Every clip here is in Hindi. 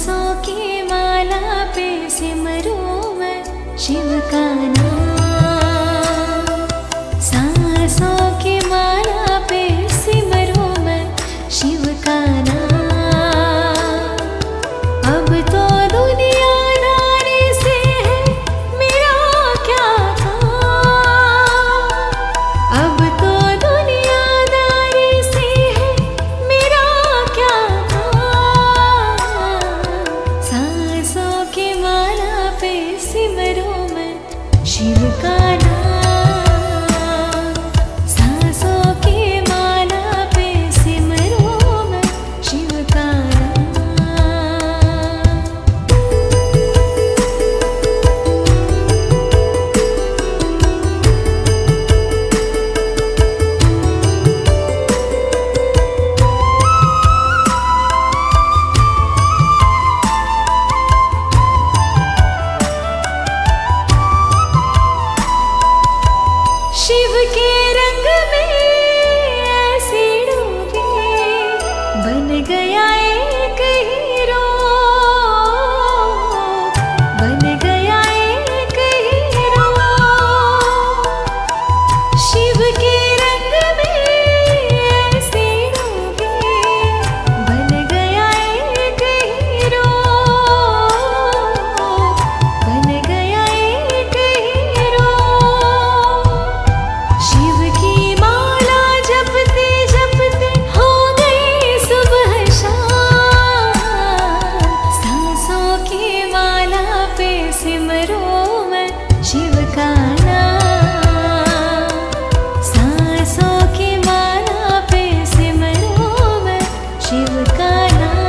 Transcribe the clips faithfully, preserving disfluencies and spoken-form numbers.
सांसों की माला पे सिमरूं मैं शिव का नाम। सांसों की माला पे सिमरूं मैं शिव का नाम। अब तो दुनियादारी से है मेरा क्या काम। अब तो दुनियादारी से है मेरा क्या काम। सांसों की माला पे सिमरूं मैं शिव का नाम। सांसों की माला पे सिमरूं मैं शिव का नाम। शिव के रंग में ऐसी डूबी बन गया एक हीरो। बन गया एक हीरो। शिव के रंग में ऐसी डूबी बन गया एक हीरो। बन गया एक हीरो। शिव की माला जपते जपते हो गई सुबह शाम। सांसों की माला पे सिमरूं मैं शिव का नाम। सांसों की माला पे सिमरूं मैं शिव का नाम।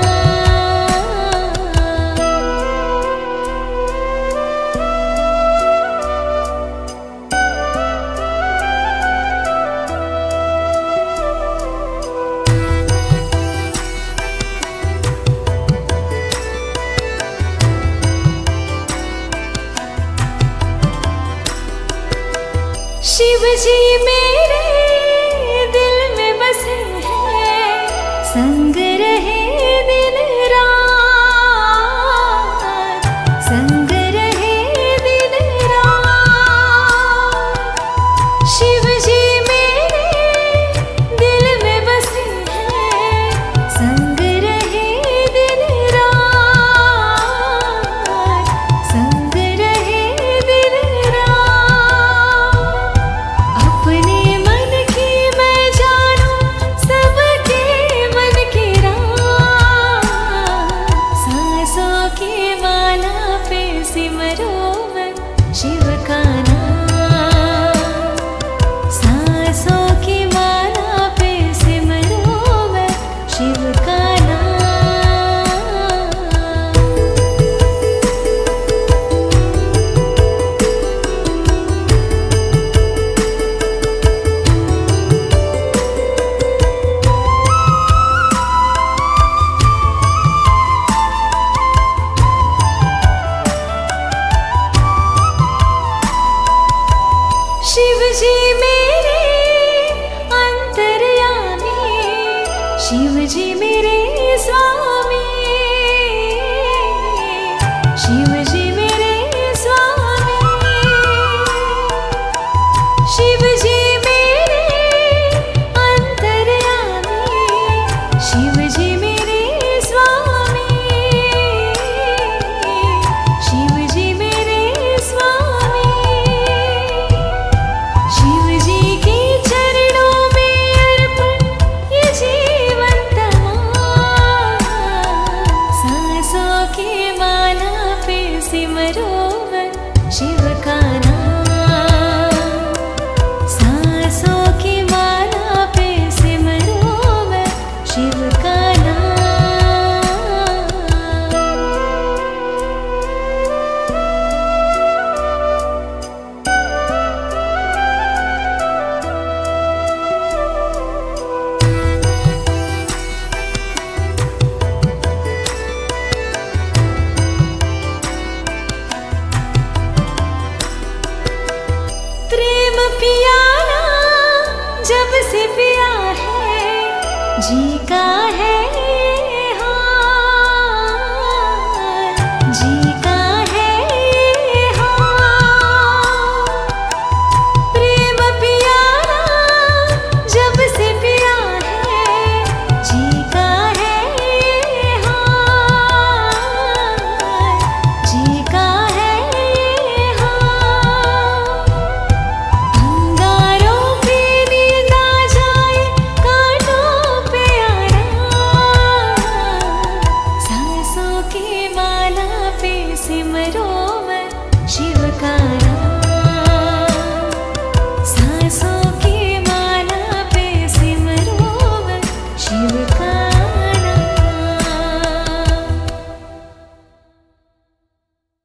शिव जी मेरे दिल में बसे हैं। संग रहे दिन रात। संग रहे दिन रात। शिव जी मेरे दिल में बसे हैं। संग रहे दिन रात। संग रहे दिन रात। अपने मन की मैं जानूं सबके मन की रात। सांसों की माला पे सिमरूं मैं शिव का नाम। सांसों की माला पे सिमरूं मैं शिव का नाम। शिव जी मेरे अंतर्यामी। शिव जी मेरे स्वामी। शिव जी मेरे स्वामी। शिव जी मेरे अंतर्यामी। शिव जी मेरे स्वामी। शिव जी मेरे स्वामी। शिव जी के चरणों में अर्पण ये जीवन तमाम। सांसों की माला पे सिमरूं मैं शिव का नाम। सांसों की माला पे सिमरूं मैं शिव का नाम। सिमरो मैं शिव का